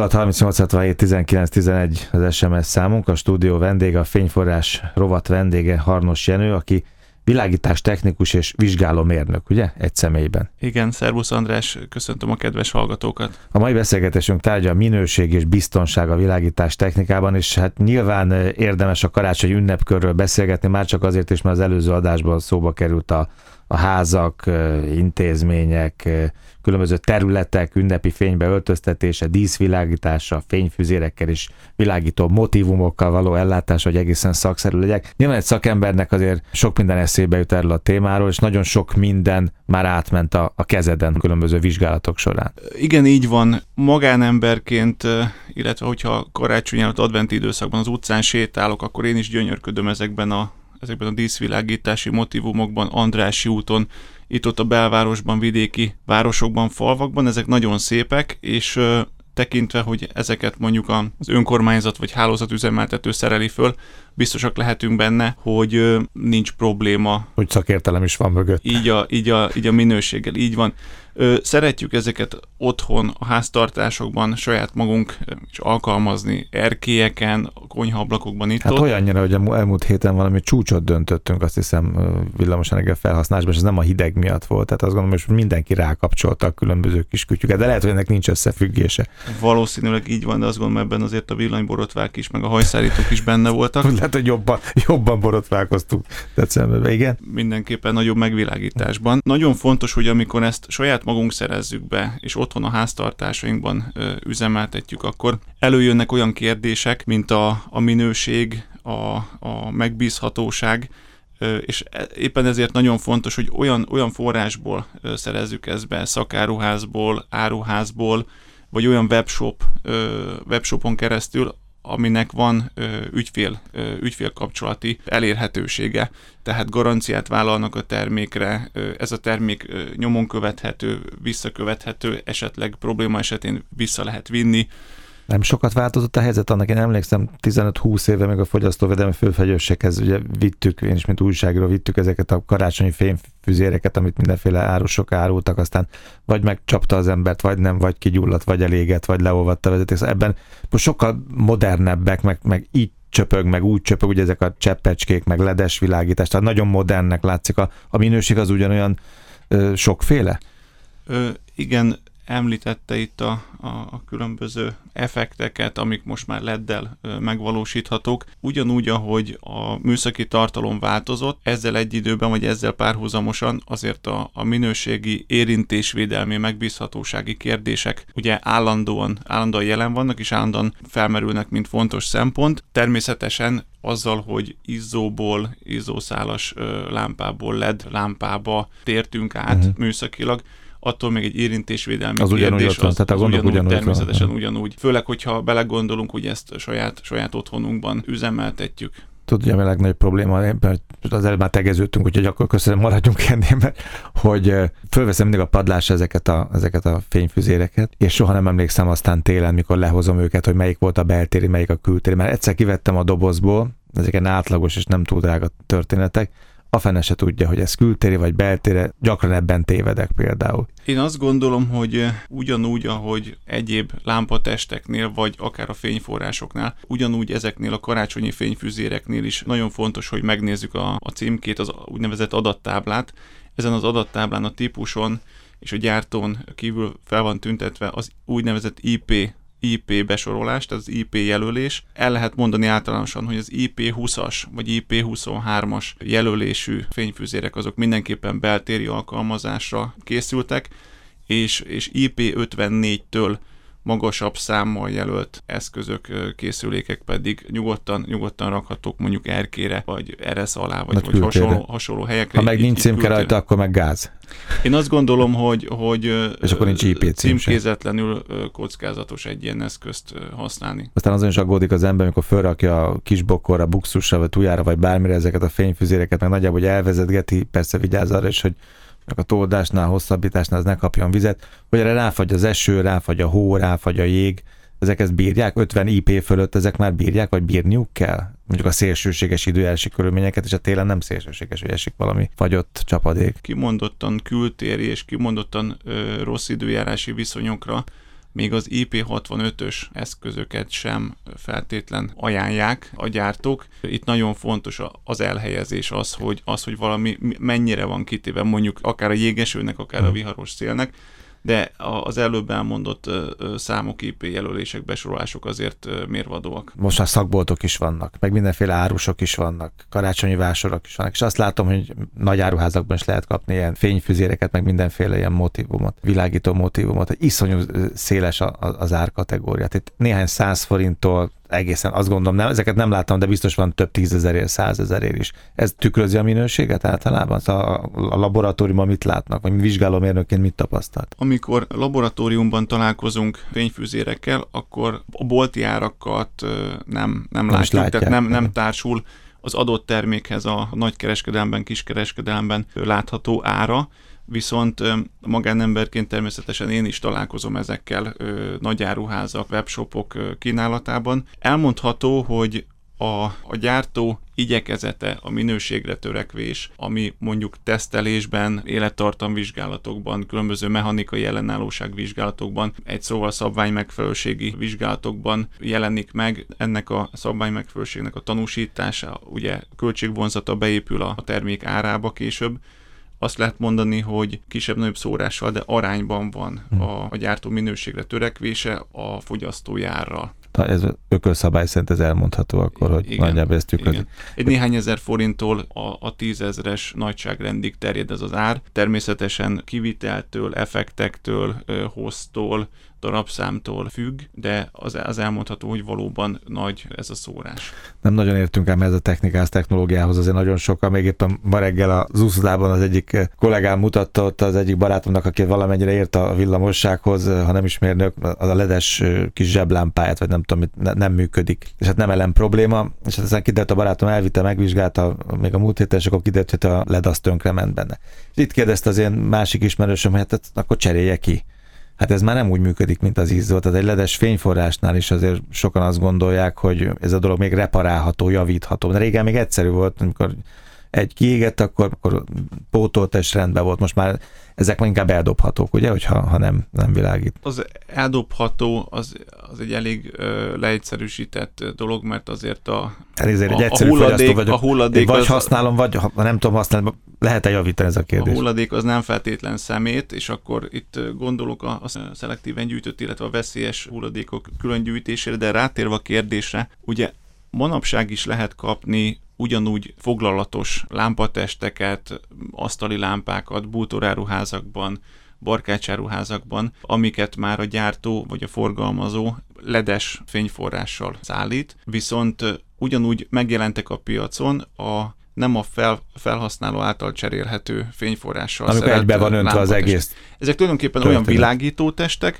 0638671911 az SMS számunk, a stúdió vendége, a Fényforrás rovat vendége Harnos Jenő, aki világítás technikus és vizsgálómérnök, ugye? Egy személyben. Igen, szervusz András, köszöntöm a kedves hallgatókat. A mai beszélgetésünk tárgya a minőség és biztonság a világítás technikában, és hát nyilván érdemes a karácsonyi ünnepkörről beszélgetni, már csak azért is, mert az előző adásban szóba került a házak, intézmények, különböző területek ünnepi fénybe öltöztetése, díszvilágítása, fényfüzérekkel és világító motívumokkal való ellátás, hogy egészen szakszerű legyek. Nyilván egy szakembernek azért sok minden eszébe jut erről a témáról, és nagyon sok minden már átment a kezeden különböző vizsgálatok során. Igen, így van. Magánemberként, illetve hogyha karácsony előtt adventi időszakban az utcán sétálok, akkor én is gyönyörködöm ezekben a díszvilágítási motívumokban, Andrássy úton, itt-ott a belvárosban, vidéki városokban, falvakban, ezek nagyon szépek, és tekintve, hogy ezeket mondjuk az önkormányzat vagy hálózatüzemeltető szereli föl, biztosak lehetünk benne, hogy nincs probléma. Hogy szakértelem is van mögött. Így a minőséggel, így van. Szeretjük ezeket otthon, a háztartásokban saját magunk is alkalmazni, erkélyeken, a konyhaablakokban itt. Hát olyannyira, hogy elmúlt héten valami csúcsot döntöttünk, azt hiszem villamosenergia felhasználásban, és ez nem a hideg miatt volt. Tehát azt gondolom, hogy mindenki rákapcsolta a különböző kis kütyüket, de lehet, hogy ennek nincs összefüggése. Valószínűleg így van, de azt gondolom, ebben azért a villanyborotvák is, meg a hajszárítók is benne voltak. Lehet, hogy jobban borotválkoztunk decemberben, igen. Mindenképpen nagyobb megvilágításban. Nagyon fontos, hogy amikor ezt saját magunk szerezzük be, és otthon a háztartásainkban üzemeltetjük, akkor előjönnek olyan kérdések, mint a minőség, a megbízhatóság, és éppen ezért nagyon fontos, hogy olyan forrásból szerezzük ezt be, szakáruházból, áruházból, vagy olyan webshopon keresztül, aminek van ügyfélkapcsolati elérhetősége, tehát garanciát vállalnak a termékre, ez a termék nyomon követhető, visszakövethető, esetleg probléma esetén vissza lehet vinni. Nem sokat változott a helyzet, annak én emlékszem 15-20 éve még a fogyasztóvédelmi főfegyőrséghez ugye vittük, én is mint újságíró vittük ezeket a karácsonyi fényfüzéreket, amit mindenféle árusok árultak, aztán vagy megcsapta az embert, vagy nem, vagy kigyulladt, vagy elégett, vagy leolvadt a vezeték. Szóval ebben most sokkal modernebbek, meg így csöpög, meg úgy csöpög, ugye ezek a cseppecskék, meg ledes világítás, tehát nagyon modernnek látszik. A minőség az ugyanolyan sokféle? Igen, említette itt a különböző effekteket, amik most már LED-del megvalósíthatók. Ugyanúgy, ahogy a műszaki tartalom változott, ezzel egy időben, vagy ezzel párhuzamosan azért a minőségi érintésvédelmi, megbízhatósági kérdések ugye állandóan jelen vannak, és állandóan felmerülnek, mint fontos szempont. Természetesen azzal, hogy izzószálas lámpából LED lámpába tértünk át műszakilag, attól még egy érintésvédelmi az kérdés, ugyanúgy természetesen ugyanúgy. Főleg, hogyha belegondolunk, hogy ezt saját otthonunkban üzemeltetjük. Tudja, a legnagyobb probléma, az előbb már tegeződtünk, úgyhogy akkor köszönöm, maradjunk ennél, mert hogy fölveszem mindig a padlásra ezeket a fényfüzéreket, és soha nem emlékszem aztán télen, mikor lehozom őket, hogy melyik volt a beltéri, melyik a kültéri, mert egyszer kivettem a dobozból, ezeken átlagos és nem túl drága történetek, a fene se tudja, hogy ez kültéri vagy beltéri, gyakran ebben tévedek például. Én azt gondolom, hogy ugyanúgy, ahogy egyéb lámpatesteknél, vagy akár a fényforrásoknál, ugyanúgy ezeknél a karácsonyi fényfüzéreknél is nagyon fontos, hogy megnézzük a címkét, az úgynevezett adattáblát. Ezen az adattáblán a típuson és a gyártón kívül fel van tüntetve az úgynevezett IP besorolás, tehát az IP jelölés. El lehet mondani általánosan, hogy az IP20-as vagy IP23-as jelölésű fényfüzérek azok mindenképpen beltéri alkalmazásra készültek, és IP54-től magasabb számmal jelölt eszközök, készülékek pedig nyugodtan rakhatók mondjuk erkére, vagy eresz alá, vagy hasonló helyekre. Ha meg nincs címke rajta, akkor meg gáz. Én azt gondolom, hogy és akkor nincs IP címkézetlenül kockázatos egy ilyen eszközt használni. Aztán azon is aggódik az ember, amikor felrakja a kisbokkorra, buxusra, vagy tujára, vagy bármire ezeket a fényfüzéreket, meg nagyjából, hogy elvezetgeti, persze vigyázz arra is, hogy a toldásnál, hosszabbításnál ez ne kapjon vizet, hogy erre ráfagy az eső, ráfagy a hó, ráfagy a jég, ezek ezt bírják? 50 IP fölött ezek már bírják, vagy bírniuk kell? Mondjuk a szélsőséges időjárási körülményeket, és a télen nem szélsőséges, hogy esik valami fagyott csapadék. Kimondottan kültéri és kimondottan rossz időjárási viszonyokra még az IP65-ös eszközöket sem feltétlen ajánlják a gyártók. Itt nagyon fontos az elhelyezés, az, hogy valami mennyire van kitéve, mondjuk akár a jégesőnek, akár a viharos szélnek, de az előbb elmondott számok, IP jelölések, besorolások azért mérvadóak. Most már szakboltok is vannak, meg mindenféle árusok is vannak, karácsonyi vásárok is vannak, és azt látom, hogy nagy áruházakban is lehet kapni ilyen fényfüzéreket, meg mindenféle ilyen motívumot, világító motívumot, hogy iszonyú széles az árkategória. Itt néhány 100 forinttól egészen, azt gondolom, ezeket nem láttam, de biztos van több 10 000-ért, 100 000-ért is. Ez tükrözi a minőséget általában? Szóval a laboratóriumban mit látnak, vagy vizsgálómérnökként mit tapasztalt? Amikor laboratóriumban találkozunk fényfűzérekkel, akkor a bolti árakat nem látjuk, tehát nem társul az adott termékhez a nagykereskedelemben, kiskereskedelemben látható ára, viszont magánemberként természetesen én is találkozom ezekkel nagyáruházak, webshopok kínálatában. Elmondható, hogy a gyártó igyekezete, a minőségre törekvés, ami mondjuk tesztelésben, élettartamvizsgálatokban, különböző mechanikai ellenállóság vizsgálatokban, egy szóval szabványmegfelelőségi vizsgálatokban jelenik meg. Ennek a szabványmegfelelőségnek a tanúsítása, ugye költségvonzata beépül a termék árába később. Azt lehet mondani, hogy kisebb-nagyobb szórással, de arányban van a gyártó minőségre törekvése a fogyasztói árral. Ez ökölszabály szerint ez elmondható akkor, hogy igen, nagyjából ezt tükrözik. Egy néhány ezer forinttól a 10 000-es nagyságrendig terjed ez az ár. Természetesen kiviteltől, effektektől, hossztól, darabszámtól függ, de az elmondható, hogy valóban nagy ez a szórás. Nem nagyon értünk ám ez a technikához, technológiához, azért nagyon sokan, még éppen ma reggel az úszodában az egyik kollégám mutatta ott az egyik barátomnak, aki valamennyire ért a villamossághoz, ha nem is mérnök, az a ledes kis zseblámpáját, vagy nem tudom, nem működik. És hát nem elem probléma, és hát aztán kiderült, a barátom elvitte, megvizsgálta még a múlt héten, és akkor kiderült, hogy a LED az tönkrement benne. És itt kérdezte az én másik ismerősöm, hogy hát akkor cserélje ki. Hát ez már nem úgy működik, mint az izzó. Tehát egy ledes fényforrásnál is azért sokan azt gondolják, hogy ez a dolog még reparálható, javítható. De régen még egyszerű volt, amikor egy kiégett, akkor pótolt és rendben volt. Most már ezek inkább eldobhatók, ugye, hogyha nem világít. Az eldobható, az egy elég leegyszerűsített dolog, mert azért a hulladék vagy az, használom, vagy ha nem tudom használni, lehet-e javítani, ez a kérdés? A hulladék az nem feltétlen szemét, és akkor itt gondolok a szelektíven gyűjtött, illetve a veszélyes hulladékok külön gyűjtésére, de rátérve a kérdésre, ugye manapság is lehet kapni ugyanúgy foglalatos lámpatesteket, asztali lámpákat bútoráruházakban, barkácsáruházakban, amiket már a gyártó vagy a forgalmazó ledes fényforrással szállít, viszont ugyanúgy megjelentek a piacon nem a felhasználó által cserélhető fényforrással amikor egybe van öntve az egész. Ezek tulajdonképpen olyan világítótestek,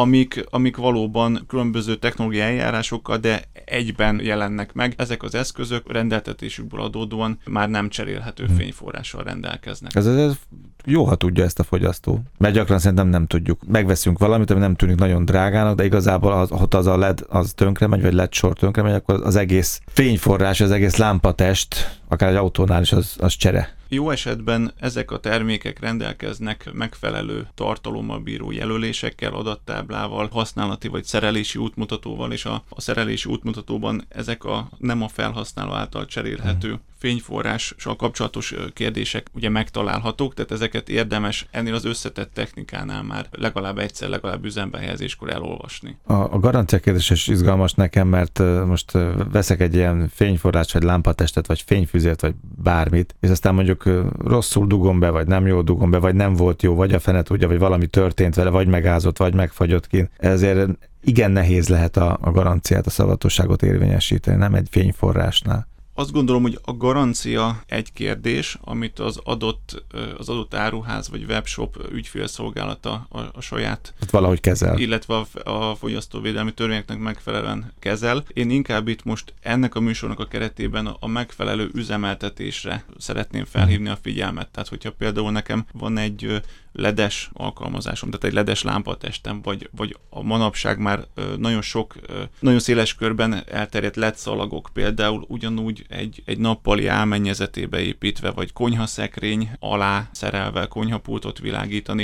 amik valóban különböző technológiai eljárásokkal, de egyben jelennek meg. Ezek az eszközök rendeltetésükből adódóan már nem cserélhető fényforrással rendelkeznek. Ez jó, ha tudja ezt a fogyasztó. Mert gyakran szerintem nem tudjuk. Megveszünk valamit, ami nem tűnik nagyon drágának, de igazából az a LED az tönkre megy, vagy LED sor tönkre megy, akkor az egész fényforrás, az egész lámpatest, akár egy autónál is az csere. Jó esetben ezek a termékek rendelkeznek megfelelő tartalommal bíró jelölésekkel, adattáblával, használati vagy szerelési útmutatóval, és a szerelési útmutatóban ezek nem a felhasználó által cserélhető fényforrással kapcsolatos kérdések ugye megtalálhatók, tehát ezeket érdemes ennél az összetett technikánál már legalább egyszer, legalább üzembe helyezéskor elolvasni. A garancia kérdés is izgalmas nekem, mert most veszek egy ilyen fényforrást, vagy lámpatestet, vagy fényfüzért, vagy bármit, és aztán mondjuk rosszul dugom be, vagy nem jól dugom be, vagy nem volt jó, vagy a fene tudja, vagy valami történt vele, vagy megázott, vagy megfagyott ki. Ezért igen nehéz lehet a garanciát, a szavatosságot érvényesíteni, nem egy fényforrásnál. Azt gondolom, hogy a garancia egy kérdés, amit az adott áruház vagy webshop ügyfélszolgálata a saját valahogy kezel, illetve a fogyasztóvédelmi törvényeknek megfelelően kezel. Én inkább itt most ennek a műsornak a keretében a megfelelő üzemeltetésre szeretném felhívni a figyelmet. Tehát, hogyha például nekem van egy ledes alkalmazásom, tehát egy ledes lámpatestem, vagy a manapság már nagyon széles körben elterjedt LED szalagok, például ugyanúgy egy nappali álmennyezetébe építve, vagy konyhaszekrény alá szerelve konyhapultot világítani,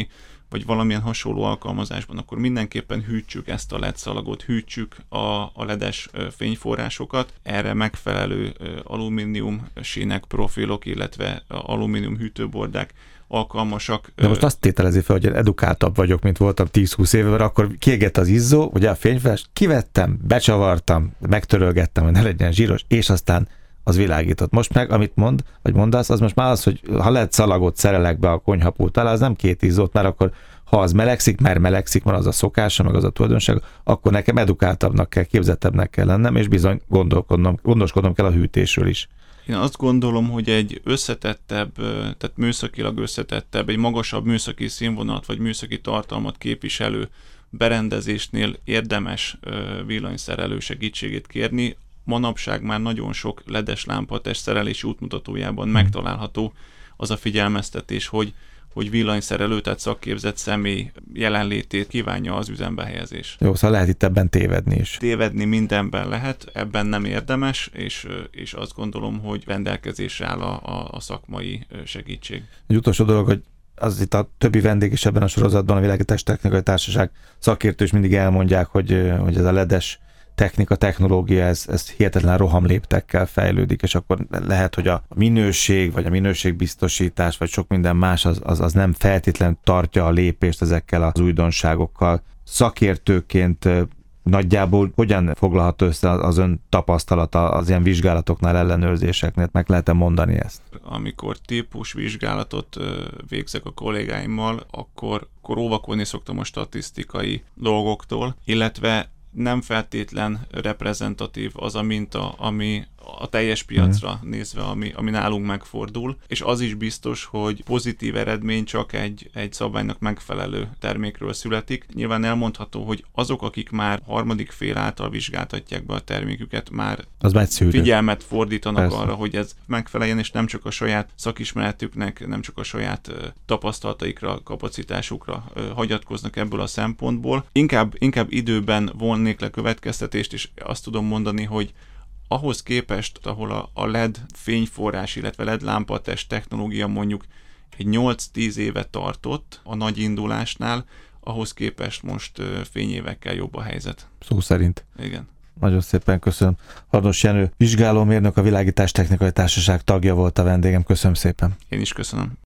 vagy valamilyen hasonló alkalmazásban, akkor mindenképpen hűtsük ezt a LED szalagot, hűtsük a LED-es fényforrásokat. Erre megfelelő alumínium sínek, profilok, illetve alumínium hűtőbordák alkalmasak. De most azt tételezi fel, hogy edukáltabb vagyok, mint voltam 10-20 éve, mert akkor kiégett az izzó, ugye a fényforrás, kivettem, becsavartam, megtörölgettem, hogy ne legyen zsíros, és aztán az világított. Most meg, amit mondasz, az most már az, hogy ha LED szalagot szerelek be a konyhapult alá, az nem 2 izzót, mert akkor ha az melegszik, mert melegszik, van az a szokása, meg az a tulajdonság, akkor nekem edukáltabbnak kell, képzettebbnek kell lennem, és bizony gondoskodnom kell a hűtésről is. Én azt gondolom, hogy egy összetettebb, tehát műszakilag összetettebb, egy magasabb műszaki színvonalat vagy műszaki tartalmat képviselő berendezésnél érdemes villanyszerelő segítségét kérni. Manapság már nagyon sok LED-es lámpatest szerelési útmutatójában megtalálható az a figyelmeztetés, hogy villanyszerelő, tehát szakképzett személy jelenlétét kívánja az üzembe helyezés. Jó, szóval lehet itt ebben tévedni is. Tévedni mindenben lehet, ebben nem érdemes, és azt gondolom, hogy rendelkezésre áll a szakmai segítség. Egy utolsó dolog, hogy az itt a többi vendég is ebben a sorozatban, a Világítástechnikai Társaság szakértő is mindig elmondják, hogy ez a LED-es technika, technológia, ez hihetetlen rohamléptekkel fejlődik, és akkor lehet, hogy a minőség, vagy a minőségbiztosítás, vagy sok minden más, az nem feltétlen tartja a lépést ezekkel az újdonságokkal. Szakértőként nagyjából hogyan foglalható össze az ön tapasztalata az ilyen vizsgálatoknál, ellenőrzéseknél? Meg lehet-e mondani ezt? Amikor típusvizsgálatot végzek a kollégáimmal, akkor óvakodni szoktam a statisztikai dolgoktól, illetve nem feltétlen reprezentatív az a minta, ami a teljes piacra nézve, ami nálunk megfordul, és az is biztos, hogy pozitív eredmény csak egy szabványnak megfelelő termékről születik. Nyilván elmondható, hogy azok, akik már harmadik fél által vizsgáltatják be a terméküket, már figyelmet fordítanak Persze. arra, hogy ez megfeleljen, és nem csak a saját szakismeretüknek, nem csak a saját tapasztalataikra, kapacitásukra hagyatkoznak ebből a szempontból. Inkább időben vonnék le következtetést, és azt tudom mondani, hogy ahhoz képest, ahol a LED fényforrás, illetve LED lámpatest technológia mondjuk egy 8-10 éve tartott a nagy indulásnál, ahhoz képest most fényévekkel jobb a helyzet. Szó szerint. Igen. Nagyon szépen köszönöm. Hardos Jenő, vizsgálómérnök, a Világítástechnikai Társaság tagja volt a vendégem. Köszönöm szépen. Én is köszönöm.